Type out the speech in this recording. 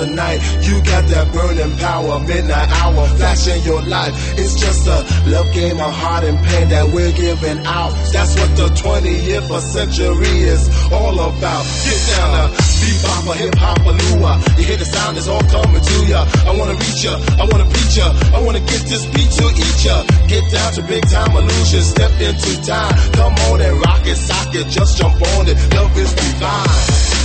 tonight. You got that burning power, midnight hour, flashing your life. It's just a love game of heart and pain that we're giving out. That's what the 20th century is all about. Get down to bebop or hip hop or lua. You hear the sound, it's all coming to ya. I wanna reach ya, I wanna beat ya, I wanna get this beat to eat ya. Get down to big time illusion, step into time. Come on and rock it, sock it, just jump on it. Love is divine.